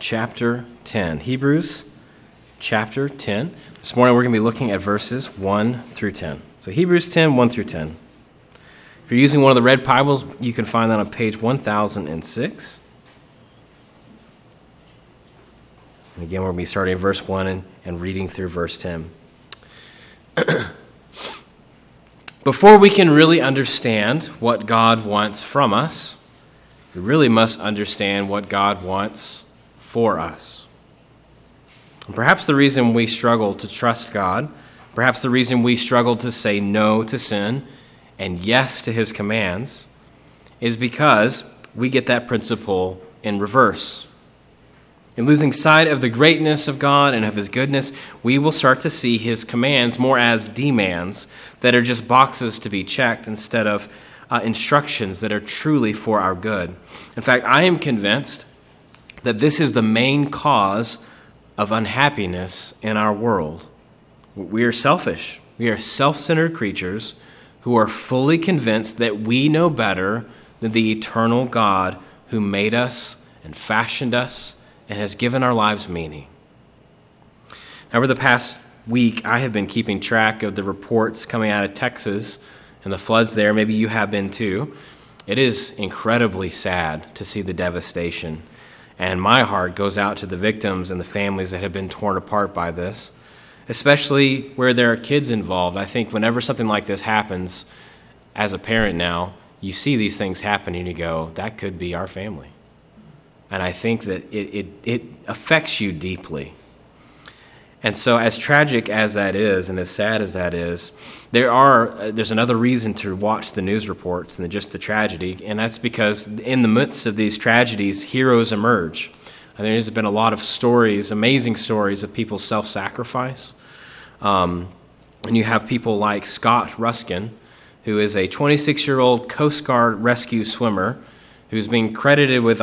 chapter 10. Hebrews chapter 10. This morning we're going to be looking at verses 1 through 10. So Hebrews 10, 1 through 10. If you're using one of the red Bibles, you can find that on page 1006. And again, we're going to be starting at verse 1 and reading through verse 10. Before we can really understand what God wants from us, we really must understand what God wants for us. And perhaps the reason we struggle to trust God, perhaps the reason we struggle to say no to sin and yes to his commands, is because we get that principle in reverse. In losing sight of the greatness of God and of his goodness, we will start to see his commands more as demands that are just boxes to be checked instead of instructions that are truly for our good. In fact, I am convinced that this is the main cause of unhappiness in our world. We are selfish. We are self-centered creatures who are fully convinced that we know better than the eternal God who made us and fashioned us and has given our lives meaning. Now, over the past week, I have been keeping track of the reports coming out of Texas and the floods there. Maybe you have been too. It is incredibly sad to see the devastation. And my heart goes out to the victims and the families that have been torn apart by this, especially where there are kids involved. I think whenever something like this happens, as a parent now, you see these things happen and you go, that could be our family. And I think that it affects you deeply. And so as tragic as that is and as sad as that is, there's another reason to watch the news reports than just the tragedy, and that's because in the midst of these tragedies, heroes emerge. And there's been a lot of stories, amazing stories of people's self-sacrifice. And you have people like Scott Ruskin, who is a 26-year-old Coast Guard rescue swimmer who's been credited with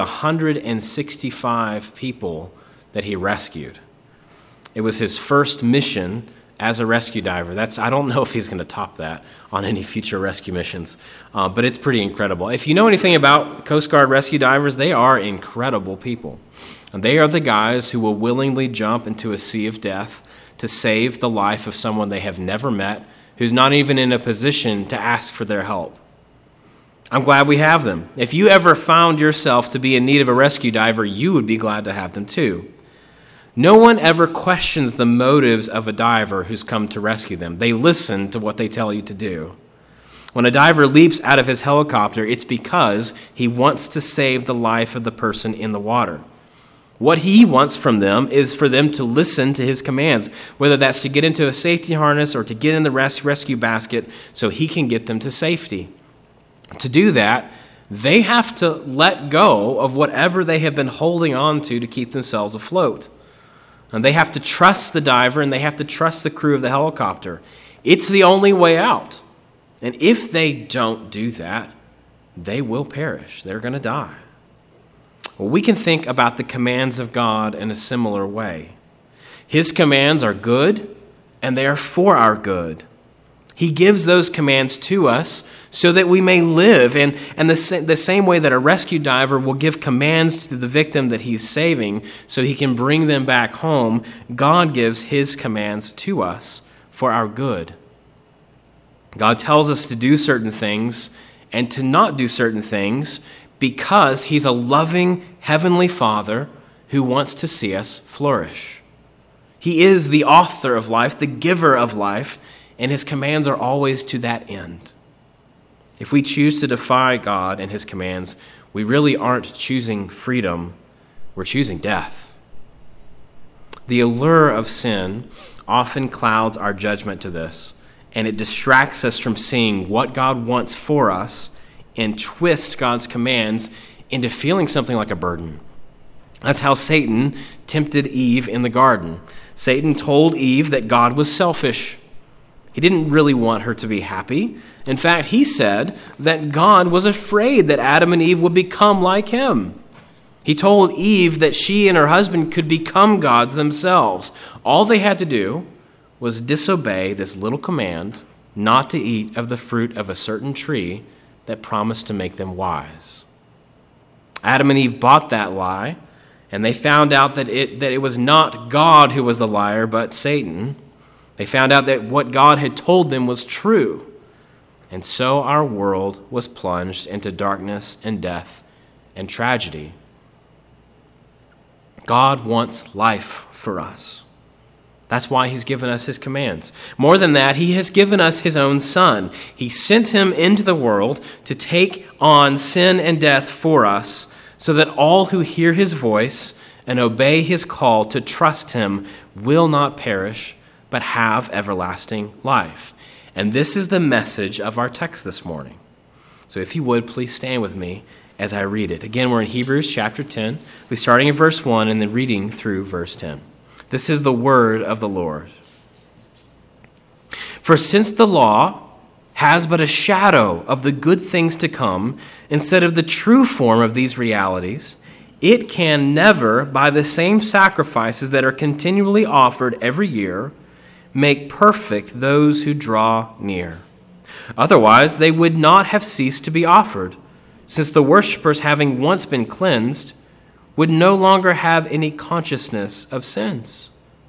165 people that he rescued. It was his first mission as a rescue diver. I don't know if he's going to top that on any future rescue missions, but it's pretty incredible. If you know anything about Coast Guard rescue divers, they are incredible people. And they are the guys who will willingly jump into a sea of death to save the life of someone they have never met, who's not even in a position to ask for their help. I'm glad we have them. If you ever found yourself to be in need of a rescue diver, you would be glad to have them too. No one ever questions the motives of a diver who's come to rescue them. They listen to what they tell you to do. When a diver leaps out of his helicopter, it's because he wants to save the life of the person in the water. What he wants from them is for them to listen to his commands, whether that's to get into a safety harness or to get in the rescue basket so he can get them to safety. To do that, they have to let go of whatever they have been holding on to keep themselves afloat. And they have to trust the diver and they have to trust the crew of the helicopter. It's the only way out. And if they don't do that, they will perish. They're going to die. Well, we can think about the commands of God in a similar way. His commands are good and they are for our good. He gives those commands to us so that we may live. And the same way that a rescue diver will give commands to the victim that he's saving so he can bring them back home, God gives his commands to us for our good. God tells us to do certain things and to not do certain things because he's a loving heavenly Father who wants to see us flourish. He is the author of life, the giver of life, and his commands are always to that end. If we choose to defy God and his commands, we really aren't choosing freedom, we're choosing death. The allure of sin often clouds our judgment to this, and it distracts us from seeing what God wants for us and twists God's commands into feeling something like a burden. That's how Satan tempted Eve in the garden. Satan told Eve that God was selfish. He didn't really want her to be happy. In fact, he said that God was afraid that Adam and Eve would become like him. He told Eve that she and her husband could become gods themselves. All they had to do was disobey this little command not to eat of the fruit of a certain tree that promised to make them wise. Adam and Eve bought that lie, And they found out that it was not God who was the liar, but Satan. They found out that what God had told them was true. And so our world was plunged into darkness and death and tragedy. God wants life for us. That's why he's given us his commands. More than that, he has given us his own Son. He sent him into the world to take on sin and death for us, so that all who hear his voice and obey his call to trust him will not perish, but have everlasting life. And this is the message of our text this morning. So if you would, please stand with me as I read it. Again, we're in Hebrews chapter 10. We're starting in verse 1 and then reading through verse 10. This is the word of the Lord. For since the law has but a shadow of the good things to come, instead of the true form of these realities, it can never, by the same sacrifices that are continually offered every year, make perfect those who draw near. Otherwise, they would not have ceased to be offered, since the worshippers, having once been cleansed, would no longer have any consciousness of sins.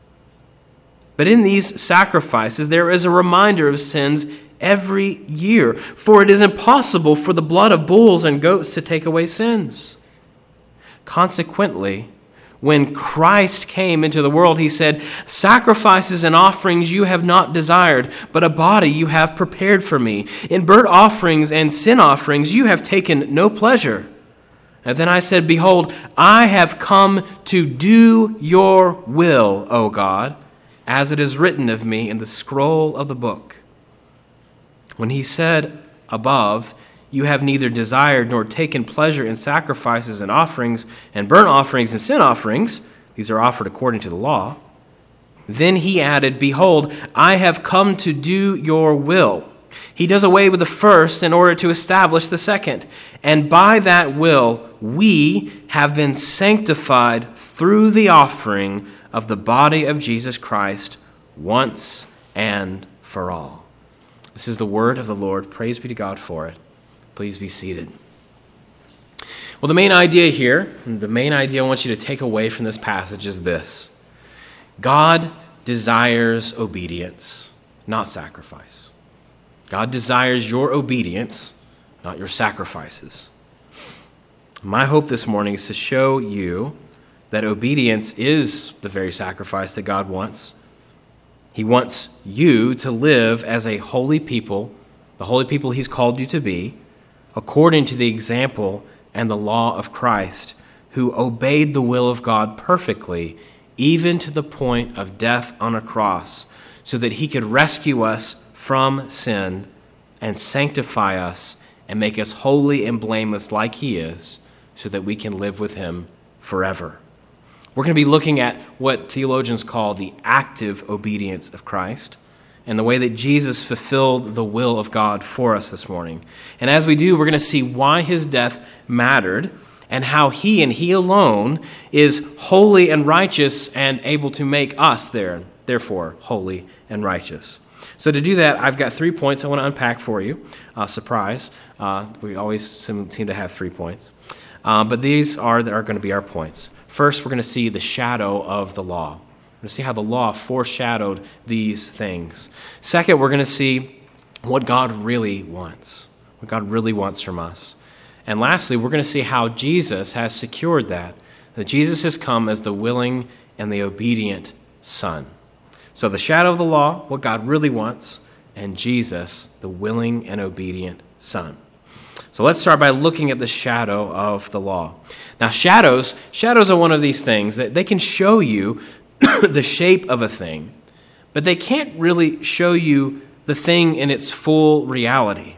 But in these sacrifices, there is a reminder of sins every year, for it is impossible for the blood of bulls and goats to take away sins. Consequently, when Christ came into the world, he said, "Sacrifices and offerings you have not desired, but a body you have prepared for me. In burnt offerings and sin offerings you have taken no pleasure." And then I said, "Behold, I have come to do your will, O God, as it is written of me in the scroll of the book." When he said above, "You have neither desired nor taken pleasure in sacrifices and offerings and burnt offerings and sin offerings," these are offered according to the law, then he added, "Behold, I have come to do your will." He does away with the first in order to establish the second. And by that will, we have been sanctified through the offering of the body of Jesus Christ once and for all. This is the word of the Lord. Praise be to God for it. Please be seated. Well, the main idea here, the main idea I want you to take away from this passage is this: God desires obedience, not sacrifice. God desires your obedience, not your sacrifices. My hope this morning is to show you that obedience is the very sacrifice that God wants. He wants you to live as a holy people, the holy people he's called you to be, according to the example and the law of Christ, who obeyed the will of God perfectly, even to the point of death on a cross, so that he could rescue us from sin and sanctify us and make us holy and blameless like he is, so that we can live with him forever. We're going to be looking at what theologians call the active obedience of Christ and the way that Jesus fulfilled the will of God for us this morning. And as we do, we're going to see why his death mattered and how he and he alone is holy and righteous and able to make us therefore holy and righteous. So to do that, I've got 3 points I want to unpack for you. Surprise. We always seem to have 3 points. But these are going to be our points. First, we're going to see the shadow of the law. We're going to see how the law foreshadowed these things. Second, we're going to see what God really wants, what God really wants from us. And lastly, we're going to see how Jesus has secured that Jesus has come as the willing and the obedient Son. So the shadow of the law, what God really wants, and Jesus, the willing and obedient Son. So let's start by looking at the shadow of the law. Now, shadows are one of these things that they can show you the shape of a thing, but they can't really show you the thing in its full reality.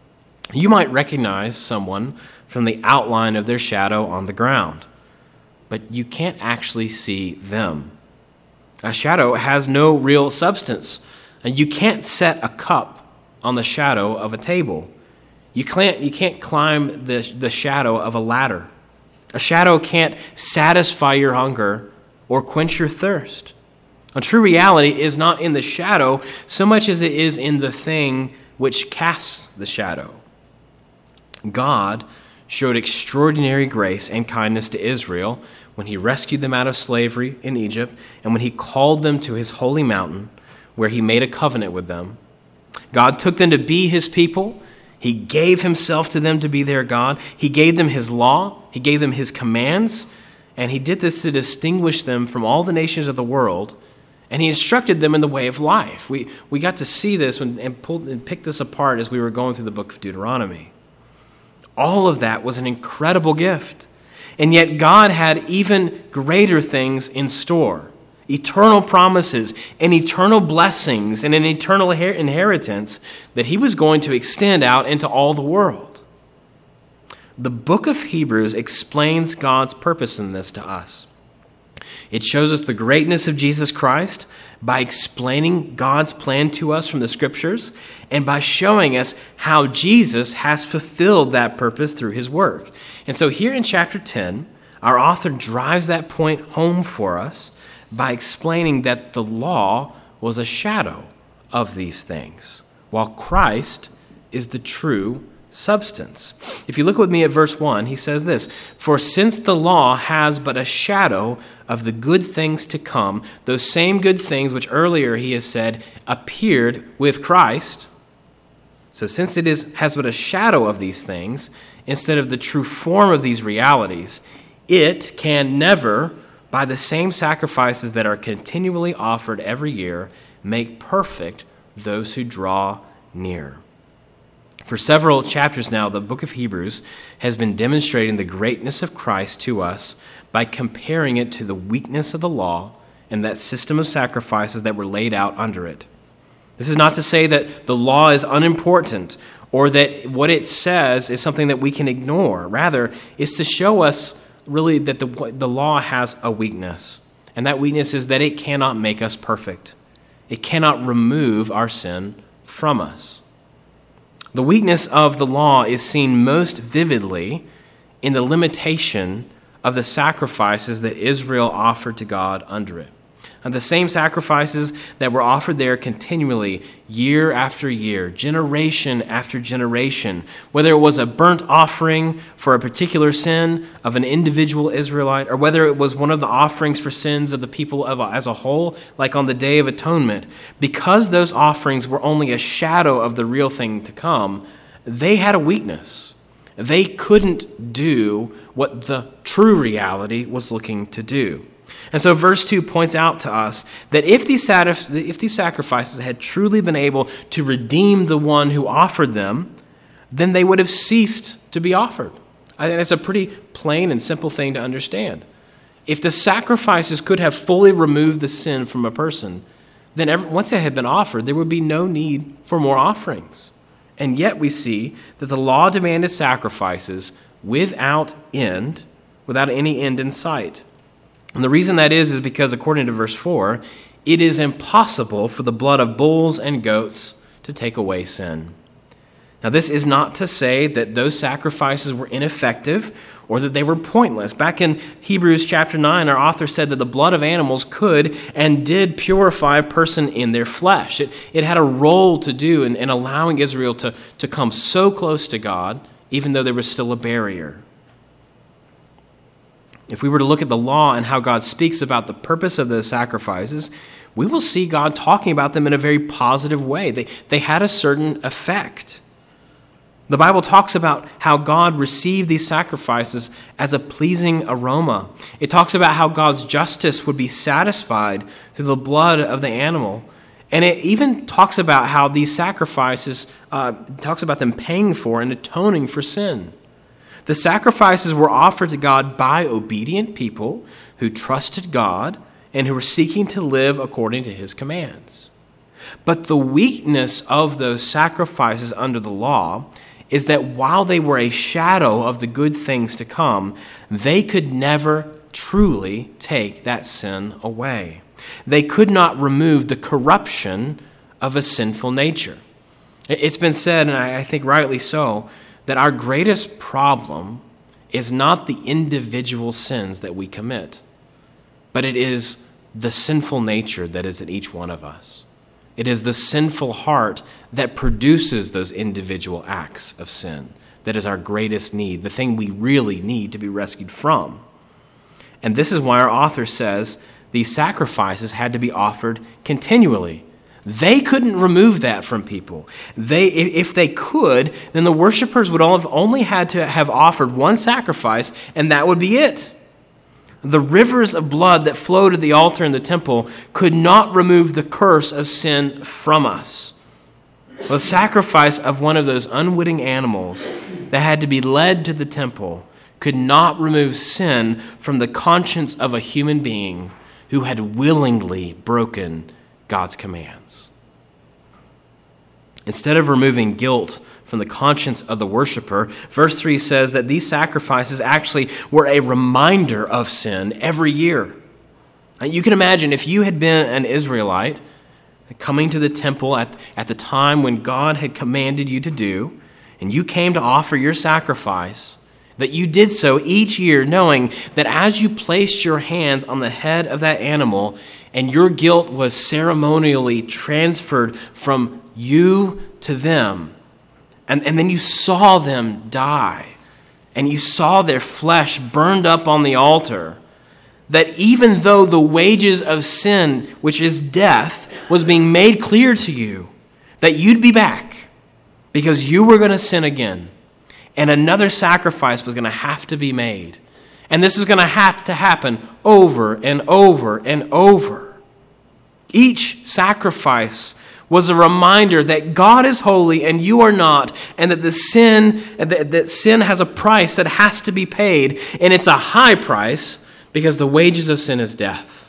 You might recognize someone from the outline of their shadow on the ground, but you can't actually see them. A shadow has no real substance, and you can't set a cup on the shadow of a table. You can't climb the shadow of a ladder. A shadow can't satisfy your hunger or quench your thirst. A true reality is not in the shadow so much as it is in the thing which casts the shadow. God showed extraordinary grace and kindness to Israel when he rescued them out of slavery in Egypt, and when he called them to his holy mountain, where he made a covenant with them. God took them to be his people. He gave himself to them to be their God. He gave them his law. He gave them his commands. And he did this to distinguish them from all the nations of the world. And he instructed them in the way of life. We got to see this and pick this apart as we were going through the book of Deuteronomy. All of that was an incredible gift. And yet God had even greater things in store. Eternal promises and eternal blessings and an eternal inheritance that he was going to extend out into all the world. The book of Hebrews explains God's purpose in this to us. It shows us the greatness of Jesus Christ by explaining God's plan to us from the Scriptures and by showing us how Jesus has fulfilled that purpose through his work. And so here in chapter 10, our author drives that point home for us by explaining that the law was a shadow of these things, while Christ is the true substance. If you look with me at verse 1, he says this, "For since the law has but a shadow of the good things to come, those same good things which earlier he has said appeared with Christ." So since it has but a shadow of these things, instead of the true form of these realities, it can never, by the same sacrifices that are continually offered every year, make perfect those who draw near. For several chapters now, the book of Hebrews has been demonstrating the greatness of Christ to us by comparing it to the weakness of the law and that system of sacrifices that were laid out under it. This is not to say that the law is unimportant or that what it says is something that we can ignore. Rather, it's to show us really that the law has a weakness, and that weakness is that it cannot make us perfect. It cannot remove our sin from us. The weakness of the law is seen most vividly in the limitation of the sacrifices that Israel offered to God under it. And the same sacrifices that were offered there continually, year after year, generation after generation, whether it was a burnt offering for a particular sin of an individual Israelite, or whether it was one of the offerings for sins of the people as a whole, like on the Day of Atonement, because those offerings were only a shadow of the real thing to come, they had a weakness. They couldn't do what the true reality was looking to do. And so verse 2 points out to us that if these sacrifices had truly been able to redeem the one who offered them, then they would have ceased to be offered. I think that's a pretty plain and simple thing to understand. If the sacrifices could have fully removed the sin from a person, then once it had been offered, there would be no need for more offerings. And yet we see that the law demanded sacrifices without end, without any end in sight. And the reason that is because, according to verse 4, it is impossible for the blood of bulls and goats to take away sin. Now, this is not to say that those sacrifices were ineffective or that they were pointless. Back in Hebrews chapter 9, our author said that the blood of animals could and did purify a person in their flesh. It had a role to do in allowing Israel to come so close to God, even though there was still a barrier. If we were to look at the law and how God speaks about the purpose of those sacrifices, we will see God talking about them in a very positive way. They had a certain effect. The Bible talks about how God received these sacrifices as a pleasing aroma. It talks about how God's justice would be satisfied through the blood of the animal. And it even talks about how these sacrifices, talks about them paying for and atoning for sin. The sacrifices were offered to God by obedient people who trusted God and who were seeking to live according to his commands. But the weakness of those sacrifices under the law is that while they were a shadow of the good things to come, they could never truly take that sin away. They could not remove the corruption of a sinful nature. It's been said, and I think rightly so, that our greatest problem is not the individual sins that we commit, but it is the sinful nature that is in each one of us. It is the sinful heart that produces those individual acts of sin that is our greatest need, the thing we really need to be rescued from. And this is why our author says these sacrifices had to be offered continually. They couldn't remove that from people. If they could, then the worshipers would all have only had to have offered one sacrifice, and that would be it. The rivers of blood that flowed at the altar in the temple could not remove the curse of sin from us. The sacrifice of one of those unwitting animals that had to be led to the temple could not remove sin from the conscience of a human being who had willingly broken God's commands. Instead of removing guilt from the conscience of the worshiper, verse 3 says that these sacrifices actually were a reminder of sin every year. You can imagine if you had been an Israelite coming to the temple at the time when God had commanded you to do, and you came to offer your sacrifice, that you did so each year knowing that as you placed your hands on the head of that animal and your guilt was ceremonially transferred from you to them, and then you saw them die, and you saw their flesh burned up on the altar, that even though the wages of sin, which is death, was being made clear to you, that you'd be back because you were going to sin again, and another sacrifice was going to have to be made. And this was going to have to happen over and over and over. Each sacrifice was a reminder that God is holy and you are not, and that sin has a price that has to be paid, and it's a high price because the wages of sin is death.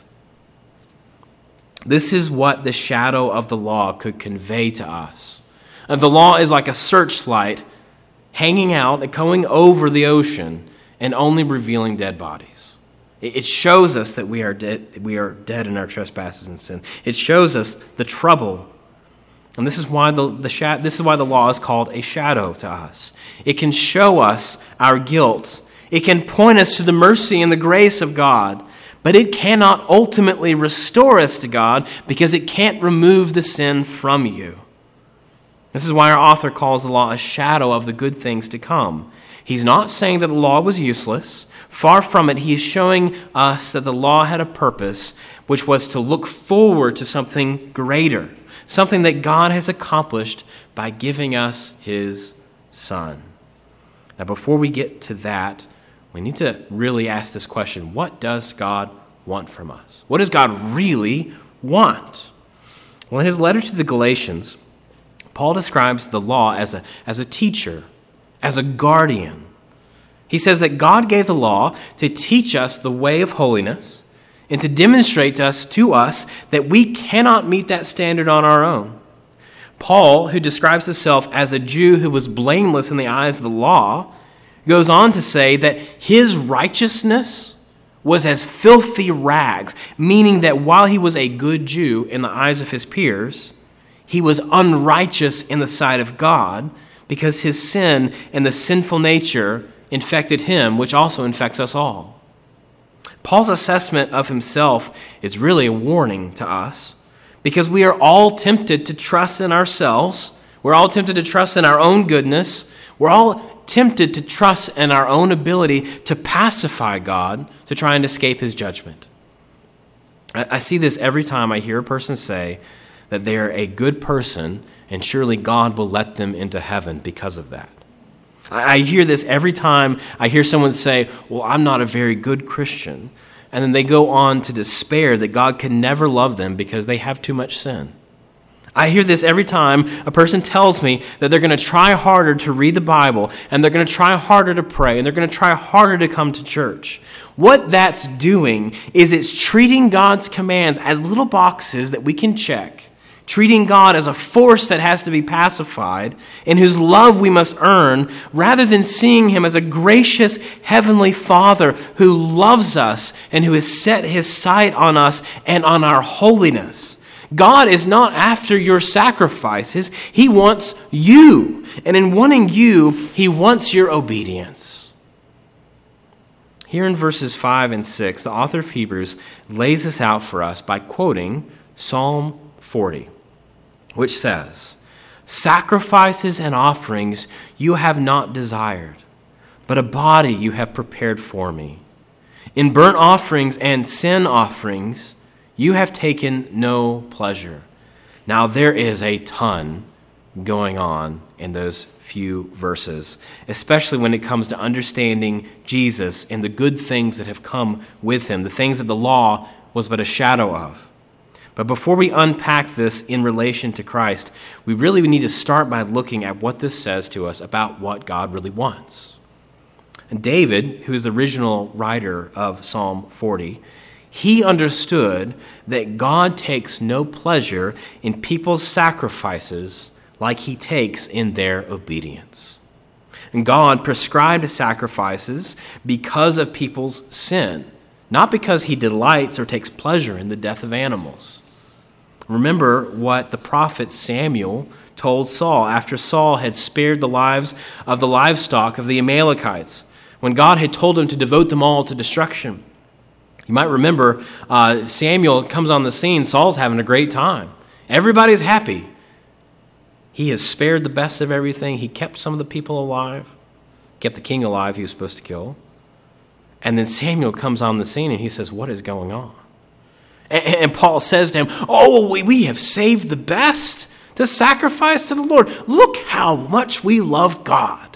This is what the shadow of the law could convey to us. The law is like a searchlight hanging out and going over the ocean and only revealing dead bodies. It shows us that we are dead in our trespasses and sin. It shows us the trouble. And this is why the law is called a shadow to us. It can show us our guilt. It can point us to the mercy and the grace of God, but it cannot ultimately restore us to God because it can't remove the sin from you. This is why our author calls the law a shadow of the good things to come. He's not saying that the law was useless. Far from it, he is showing us that the law had a purpose, which was to look forward to something greater, something that God has accomplished by giving us his Son. Now, before we get to that, we need to really ask this question: what does God want from us? What does God really want? Well, in his letter to the Galatians, Paul describes the law as a teacher, as a guardian. He says that God gave the law to teach us the way of holiness and to demonstrate to us that we cannot meet that standard on our own. Paul, who describes himself as a Jew who was blameless in the eyes of the law, goes on to say that his righteousness was as filthy rags, meaning that while he was a good Jew in the eyes of his peers, he was unrighteous in the sight of God because his sin and the sinful nature infected him, which also infects us all. Paul's assessment of himself is really a warning to us because we are all tempted to trust in ourselves. We're all tempted to trust in our own goodness. We're all tempted to trust in our own ability to pacify God to try and escape his judgment. I see this every time I hear a person say that they are a good person and surely God will let them into heaven because of that. I hear this every time I hear someone say, well, I'm not a very good Christian. And then they go on to despair that God can never love them because they have too much sin. I hear this every time a person tells me that they're going to try harder to read the Bible, and they're going to try harder to pray, and they're going to try harder to come to church. What that's doing is it's treating God's commands as little boxes that we can check, treating God as a force that has to be pacified and whose love we must earn, rather than seeing him as a gracious heavenly Father who loves us and who has set his sight on us and on our holiness. God is not after your sacrifices. He wants you. And in wanting you, he wants your obedience. Here in verses 5 and 6, the author of Hebrews lays this out for us by quoting Psalm 40, which says, "Sacrifices and offerings you have not desired, but a body you have prepared for me. In burnt offerings and sin offerings, you have taken no pleasure. Now, there is a ton going on in those few verses, especially when it comes to understanding Jesus and the good things that have come with him, the things that the law was but a shadow of. But before we unpack this in relation to Christ, we really need to start by looking at what this says to us about what God really wants. And David, who is the original writer of Psalm 40, he understood that God takes no pleasure in people's sacrifices like he takes in their obedience. And God prescribed sacrifices because of people's sin, not because he delights or takes pleasure in the death of animals. Remember what the prophet Samuel told Saul after Saul had spared the lives of the livestock of the Amalekites, when God had told him to devote them all to destruction. You might remember Samuel comes on the scene. Saul's having a great time. Everybody's happy. He has spared the best of everything. He kept some of the people alive, kept the king alive he was supposed to kill. And then Samuel comes on the scene and he says, what is going on? And Paul says to him, oh, we have saved the best to sacrifice to the Lord. Look how much we love God.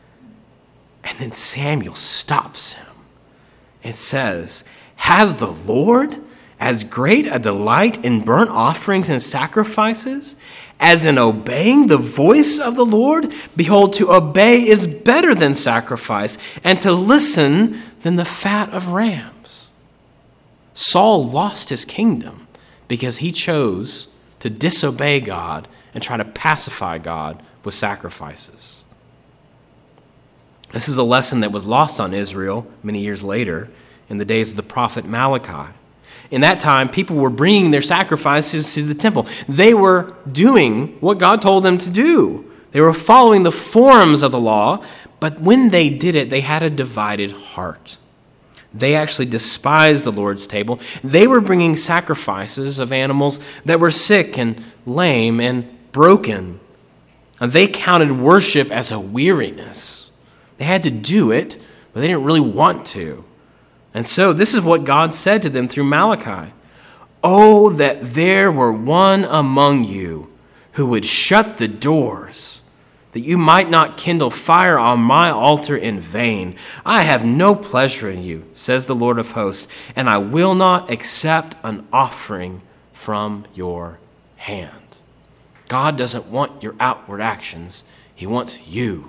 And then Samuel stops him and says, has the Lord as great a delight in burnt offerings and sacrifices as in obeying the voice of the Lord? Behold, to obey is better than sacrifice, and to listen than the fat of rams. Saul lost his kingdom because he chose to disobey God and try to pacify God with sacrifices. This is a lesson that was lost on Israel many years later in the days of the prophet Malachi. In that time, people were bringing their sacrifices to the temple. They were doing what God told them to do. They were following the forms of the law, but when they did it, they had a divided heart. They actually despised the Lord's table. They were bringing sacrifices of animals that were sick and lame and broken. And they counted worship as a weariness. They had to do it, but they didn't really want to. And so this is what God said to them through Malachi. Oh, that there were one among you who would shut the doors, that you might not kindle fire on my altar in vain. I have no pleasure in you, says the Lord of hosts, and I will not accept an offering from your hand. God doesn't want your outward actions. He wants you.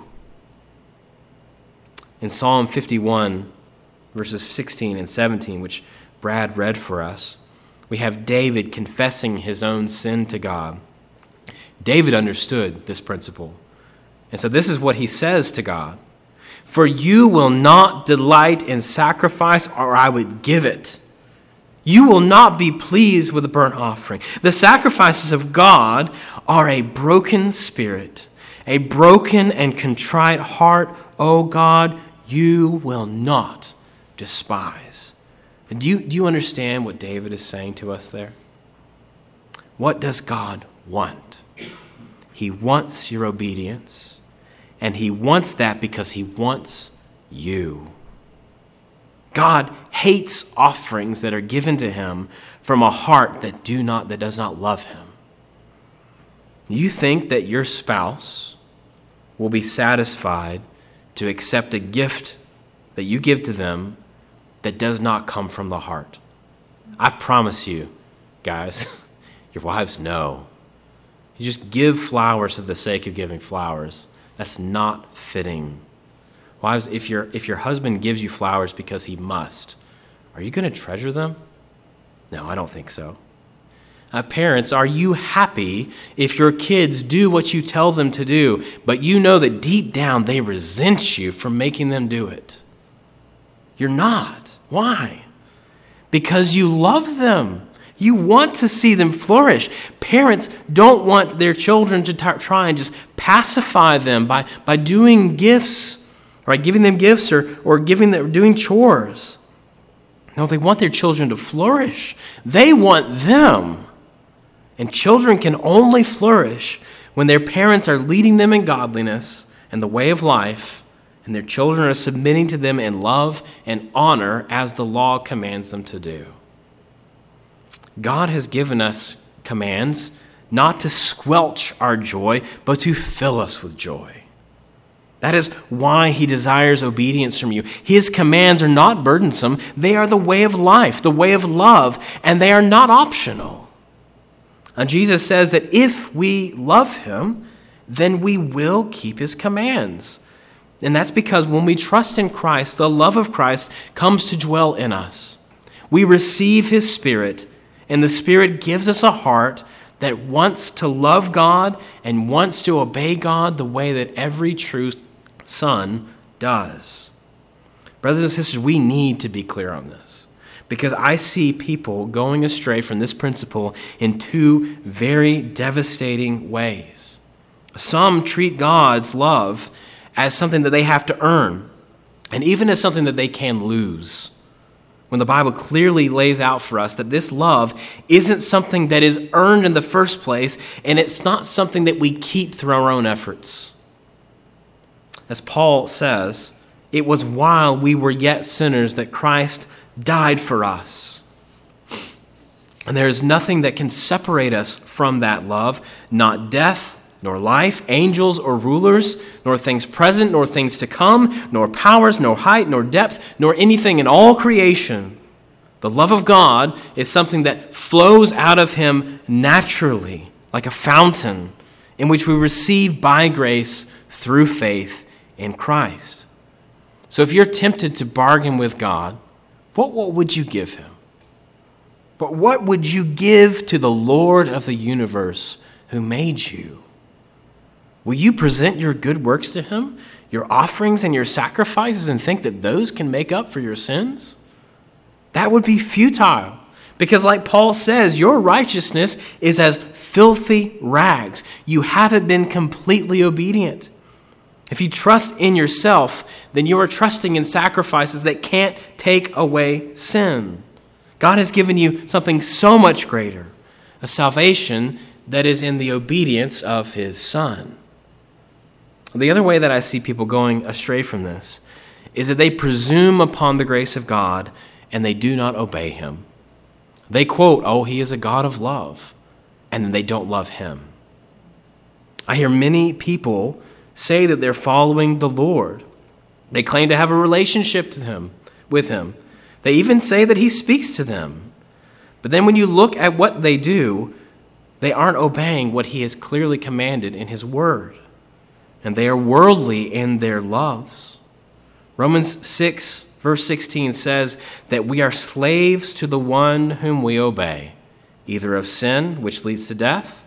In Psalm 51, verses 16 and 17, which Brad read for us, we have David confessing his own sin to God. David understood this principle. And so this is what he says to God. For you will not delight in sacrifice, or I would give it. You will not be pleased with a burnt offering. The sacrifices of God are a broken spirit, a broken and contrite heart. O God, you will not despise. Do you understand what David is saying to us there? What does God want? He wants your obedience, and he wants that because he wants you. God hates offerings that are given to him from a heart that does not love him. You think that your spouse will be satisfied to accept a gift that you give to them that does not come from the heart? I promise you, guys, your wives know. You just give flowers for the sake of giving flowers. That's not fitting. Wives, if your husband gives you flowers because he must, are you going to treasure them? No, I don't think so. Parents, are you happy if your kids do what you tell them to do, but you know that deep down they resent you for making them do it? You're not. Why? Because you love them. You want to see them flourish. Parents don't want their children to try and just pacify them by doing gifts, or giving them gifts, or doing chores. No, they want their children to flourish. They want them. And children can only flourish when their parents are leading them in godliness and the way of life, and their children are submitting to them in love and honor as the law commands them to do. God has given us commands not to squelch our joy, but to fill us with joy. That is why he desires obedience from you. His commands are not burdensome. They are the way of life, the way of love, and they are not optional. And Jesus says that if we love him, then we will keep his commands. And that's because when we trust in Christ, the love of Christ comes to dwell in us. We receive his Spirit, and the Spirit gives us a heart that wants to love God and wants to obey God the way that every true son does. Brothers and sisters, we need to be clear on this, because I see people going astray from this principle in two very devastating ways. Some treat God's love as something that they have to earn, and even as something that they can lose, when the Bible clearly lays out for us that this love isn't something that is earned in the first place, and it's not something that we keep through our own efforts. As Paul says, it was while we were yet sinners that Christ died for us. And there is nothing that can separate us from that love, not death, nor life, angels or rulers, nor things present, nor things to come, nor powers, nor height, nor depth, nor anything in all creation. The love of God is something that flows out of him naturally, like a fountain, in which we receive by grace through faith in Christ. So if you're tempted to bargain with God, what would you give him? But what would you give to the Lord of the universe who made you? Will you present your good works to him, your offerings and your sacrifices, and think that those can make up for your sins? That would be futile, because like Paul says, your righteousness is as filthy rags. You haven't been completely obedient. If you trust in yourself, then you are trusting in sacrifices that can't take away sin. God has given you something so much greater, a salvation that is in the obedience of his Son. The other way that I see people going astray from this is that they presume upon the grace of God and they do not obey him. They quote, "Oh, he is a God of love," and then they don't love him. I hear many people say that they're following the Lord. They claim to have a relationship with him. They even say that he speaks to them. But then when you look at what they do, they aren't obeying what he has clearly commanded in his word. And they are worldly in their loves. Romans 6, verse 16 says that we are slaves to the one whom we obey, either of sin, which leads to death,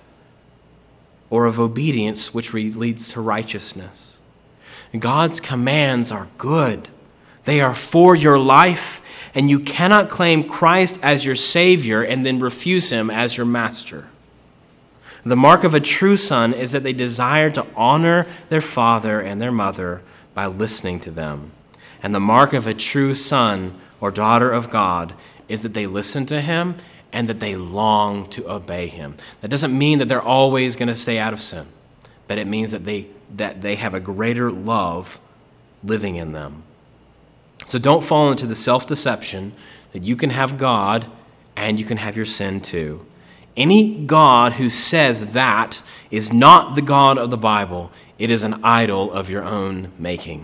or of obedience, which leads to righteousness. God's commands are good. They are for your life, and you cannot claim Christ as your Savior and then refuse him as your master. The mark of a true son is that they desire to honor their father and their mother by listening to them. And the mark of a true son or daughter of God is that they listen to him and that they long to obey him. That doesn't mean that they're always going to stay out of sin, but it means that they have a greater love living in them. So don't fall into the self-deception that you can have God and you can have your sin too. Any God who says that is not the God of the Bible. It is an idol of your own making.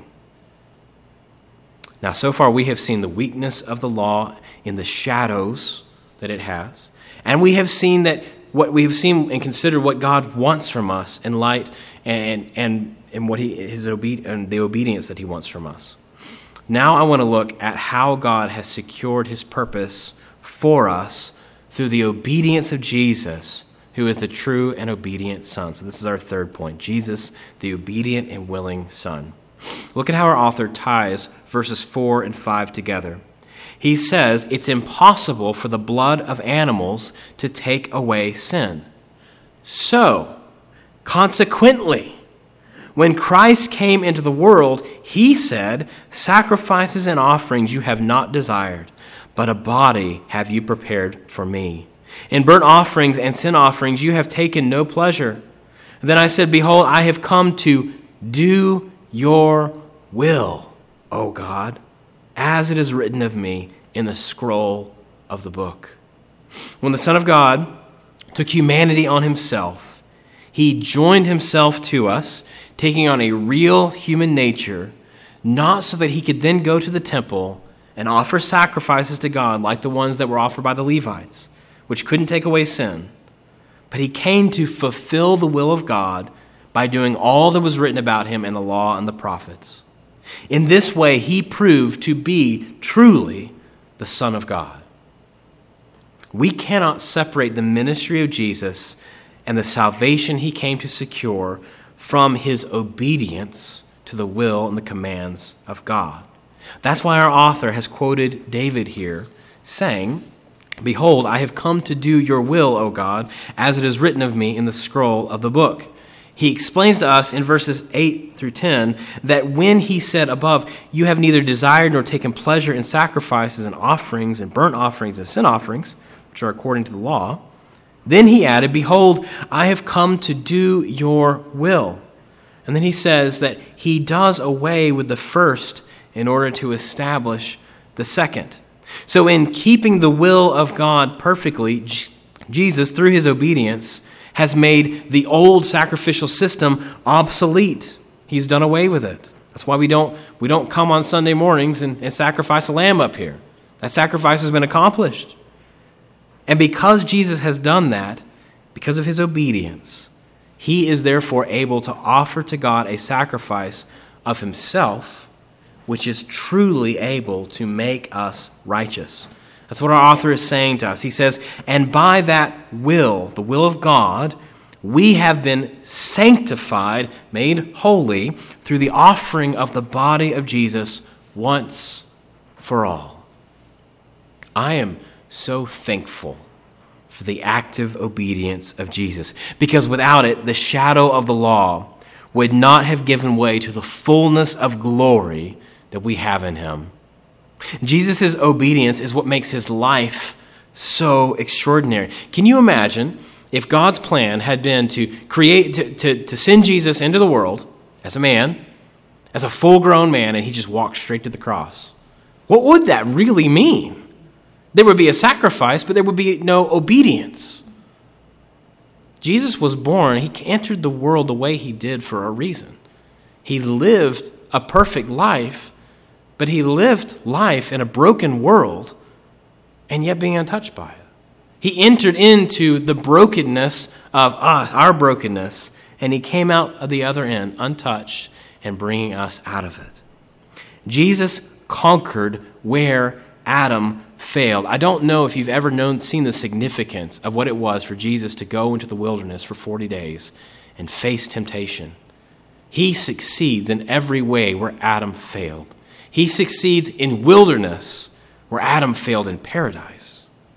Now, so far we have seen the weakness of the law in the shadows that it has. And we have seen that what we have seen and considered what God wants from us in light and what the obedience that he wants from us. Now I want to look at how God has secured his purpose for us through the obedience of Jesus, who is the true and obedient Son. So this is our third point, Jesus, the obedient and willing Son. Look at how our author ties verses 4 and 5 together. He says it's impossible for the blood of animals to take away sin. So, consequently, when Christ came into the world, he said, "Sacrifices and offerings you have not desired, but a body have you prepared for me. In burnt offerings and sin offerings you have taken no pleasure. Then I said, Behold, I have come to do your will, O God, as it is written of me in the scroll of the book. When the Son of God took humanity on himself, he joined himself to us, taking on a real human nature, not so that he could then go to the temple and offer sacrifices to God like the ones that were offered by the Levites, which couldn't take away sin. But he came to fulfill the will of God by doing all that was written about him in the law and the prophets. In this way, he proved to be truly the Son of God. We cannot separate the ministry of Jesus and the salvation he came to secure from his obedience to the will and the commands of God. That's why our author has quoted David here, saying, "Behold, I have come to do your will, O God, as it is written of me in the scroll of the book." He explains to us in verses 8 through 10 that when he said above, "You have neither desired nor taken pleasure in sacrifices and offerings and burnt offerings and sin offerings," which are according to the law, then he added, "Behold, I have come to do your will." And then he says that he does away with the first in order to establish the second. So in keeping the will of God perfectly, Jesus, through his obedience, has made the old sacrificial system obsolete. He's done away with it. That's why we don't come on Sunday mornings and sacrifice a lamb up here. That sacrifice has been accomplished. And because Jesus has done that, because of his obedience, he is therefore able to offer to God a sacrifice of himself, which is truly able to make us righteous. That's what our author is saying to us. He says, and by that will, the will of God, we have been sanctified, made holy, through the offering of the body of Jesus once for all. I am so thankful for the active obedience of Jesus, because without it, the shadow of the law would not have given way to the fullness of glory that we have in him. Jesus' obedience is what makes his life so extraordinary. Can you imagine if God's plan had been to send Jesus into the world as a man, as a full-grown man, and he just walked straight to the cross? What would that really mean? There would be a sacrifice, but there would be no obedience. Jesus was born, he entered the world the way he did for a reason. He lived a perfect life, but he lived life in a broken world and yet being untouched by it. He entered into the brokenness of us, our brokenness, and he came out of the other end untouched and bringing us out of it. Jesus conquered where Adam failed. I don't know if you've ever seen the significance of what it was for Jesus to go into the wilderness for 40 days and face temptation. He succeeds in every way where Adam failed. He succeeds in wilderness where Adam failed in paradise.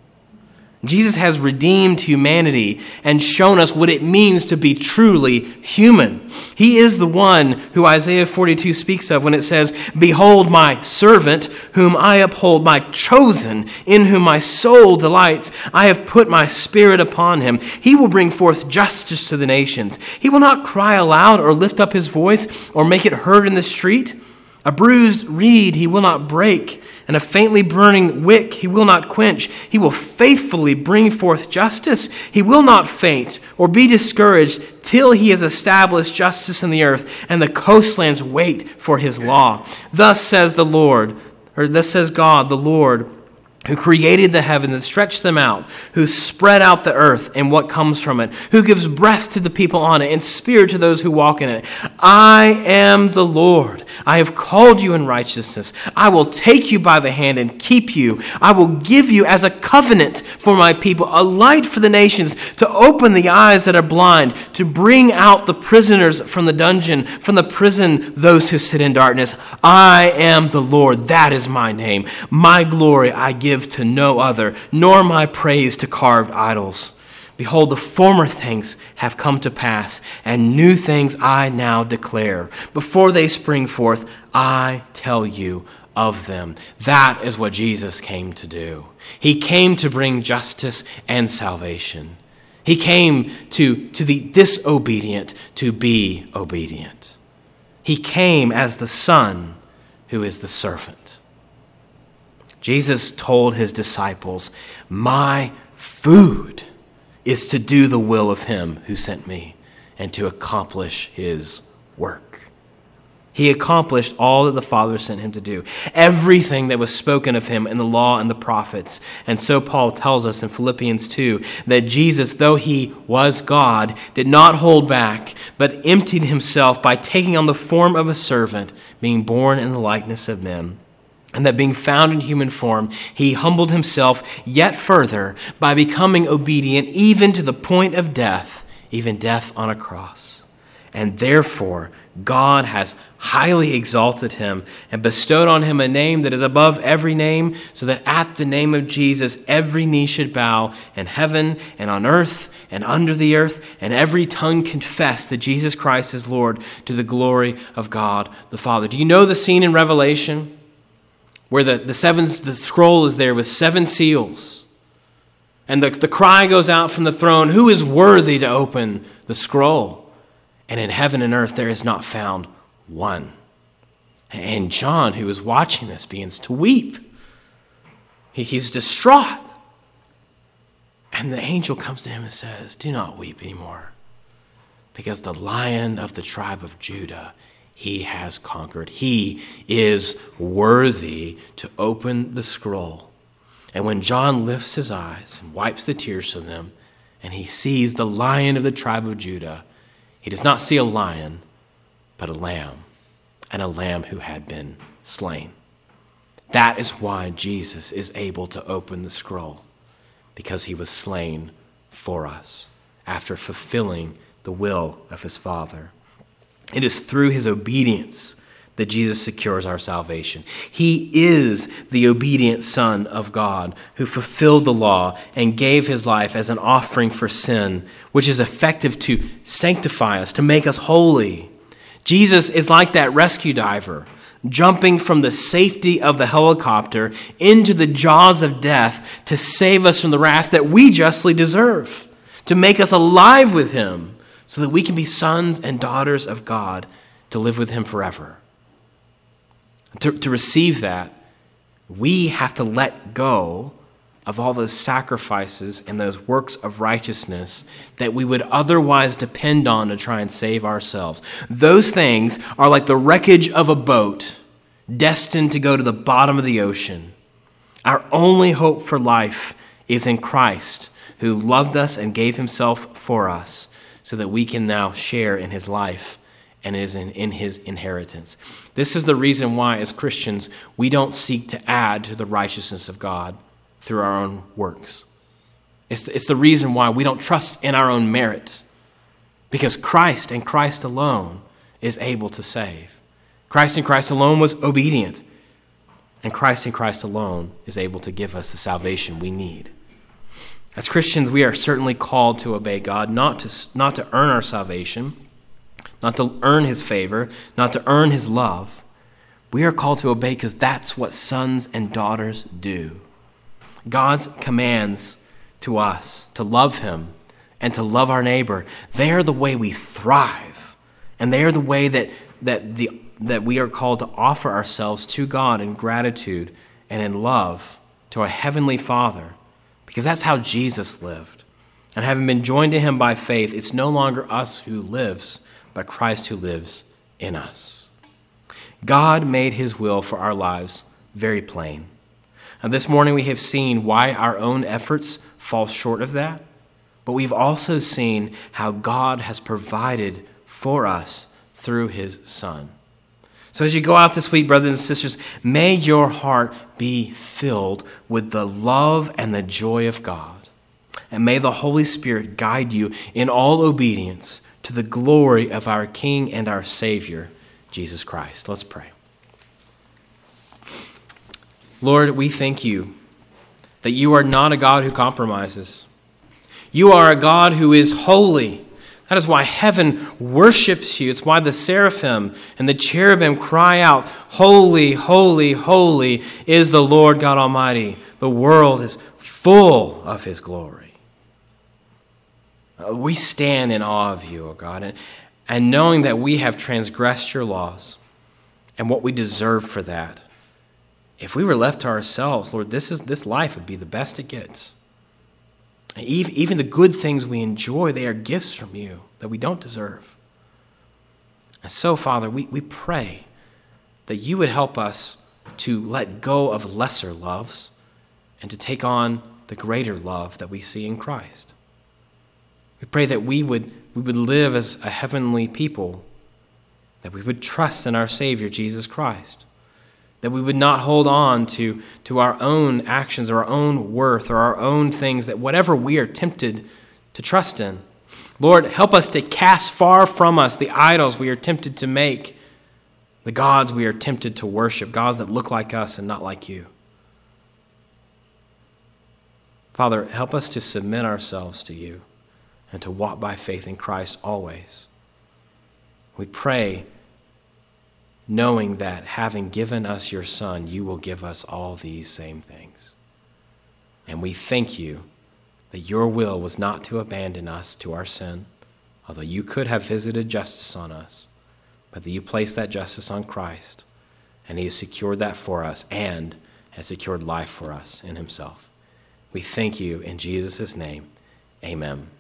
Jesus has redeemed humanity and shown us what it means to be truly human. He is the one who Isaiah 42 speaks of when it says, "Behold my servant, whom I uphold, my chosen, in whom my soul delights. I have put my spirit upon him. He will bring forth justice to the nations. He will not cry aloud or lift up his voice or make it heard in the street. A bruised reed he will not break, and a faintly burning wick he will not quench. He will faithfully bring forth justice. He will not faint or be discouraged till he has established justice in the earth, and the coastlands wait for his law. Thus says the Lord, or thus says God, the Lord, who created the heavens and stretched them out, who spread out the earth and what comes from it, who gives breath to the people on it and spirit to those who walk in it. I am the Lord. I have called you in righteousness. I will take you by the hand and keep you. I will give you as a covenant for my people, a light for the nations, to open the eyes that are blind, to bring out the prisoners from the dungeon, from the prison, those who sit in darkness. I am the Lord. That is my name. My glory I give to no other, nor my praise to carved idols. Behold, the former things have come to pass, and new things I now declare. Before they spring forth, I tell you of them." That is what Jesus came to do. He came to bring justice and salvation. He came to the disobedient to be obedient. He came as the Son who is the servant. Jesus told his disciples, "My food is to do the will of him who sent me and to accomplish his work." He accomplished all that the Father sent him to do, everything that was spoken of him in the law and the prophets. And so Paul tells us in Philippians 2 that Jesus, though he was God, did not hold back, but emptied himself by taking on the form of a servant, being born in the likeness of men. And that being found in human form, he humbled himself yet further by becoming obedient even to the point of death, even death on a cross. And therefore, God has highly exalted him and bestowed on him a name that is above every name, so that at the name of Jesus, every knee should bow in heaven and on earth and under the earth, and every tongue confess that Jesus Christ is Lord, to the glory of God the Father. Do you know the scene in Revelation where the scroll is there with 7 seals? And the cry goes out from the throne, "Who is worthy to open the scroll?" And in heaven and earth there is not found one. And John, who is watching this, begins to weep. He's distraught. And the angel comes to him and says, "Do not weep anymore, because the Lion of the tribe of Judah, he has conquered. He is worthy to open the scroll." And when John lifts his eyes and wipes the tears from them, and he sees the Lion of the tribe of Judah, he does not see a lion, but a lamb, and a lamb who had been slain. That is why Jesus is able to open the scroll, because he was slain for us after fulfilling the will of his Father. It is through his obedience that Jesus secures our salvation. He is the obedient Son of God who fulfilled the law and gave his life as an offering for sin, which is effective to sanctify us, to make us holy. Jesus is like that rescue diver, jumping from the safety of the helicopter into the jaws of death to save us from the wrath that we justly deserve, to make us alive with him so that we can be sons and daughters of God, to live with him forever. To receive that, we have to let go of all those sacrifices and those works of righteousness that we would otherwise depend on to try and save ourselves. Those things are like the wreckage of a boat destined to go to the bottom of the ocean. Our only hope for life is in Christ, who loved us and gave himself for us so that we can now share in his life and is in his inheritance. This is the reason why, as Christians, we don't seek to add to the righteousness of God through our own works. It's the reason why we don't trust in our own merit, because Christ and Christ alone is able to save. Christ and Christ alone was obedient, and Christ and Christ alone is able to give us the salvation we need. As Christians, we are certainly called to obey God, not to earn our salvation, not to earn his favor, not to earn his love. We are called to obey because that's what sons and daughters do. God's commands to us to love him and to love our neighbor, they are the way we thrive. And they are the way that we are called to offer ourselves to God in gratitude and in love to our heavenly Father, because that's how Jesus lived. And having been joined to him by faith, it's no longer us who lives, but Christ who lives in us. God made his will for our lives very plain. And this morning we have seen why our own efforts fall short of that, but we've also seen how God has provided for us through his Son. So as you go out this week, brothers and sisters, may your heart be filled with the love and the joy of God. And may the Holy Spirit guide you in all obedience to the glory of our King and our Savior, Jesus Christ. Let's pray. Lord, we thank you that you are not a God who compromises. You are a God who is holy. That is why heaven worships you. It's why the seraphim and the cherubim cry out, "Holy, holy, holy is the Lord God Almighty. The world is full of his glory." We stand in awe of you, O God. And knowing that we have transgressed your laws and what we deserve for that, if we were left to ourselves, Lord, this life would be the best it gets. Even the good things we enjoy, they are gifts from you that we don't deserve. And so, Father, we pray that you would help us to let go of lesser loves and to take on the greater love that we see in Christ. We pray that we would live as a heavenly people, that we would trust in our Savior, Jesus Christ, that we would not hold on to our own actions or our own worth or our own things, that whatever we are tempted to trust in, Lord, help us to cast far from us the idols we are tempted to make, the gods we are tempted to worship, gods that look like us and not like you. Father, help us to submit ourselves to you and to walk by faith in Christ always. We pray knowing that having given us your Son, you will give us all these same things. And we thank you that your will was not to abandon us to our sin, although you could have visited justice on us, but that you placed that justice on Christ, and he has secured that for us and has secured life for us in himself. We thank you in Jesus' name. Amen.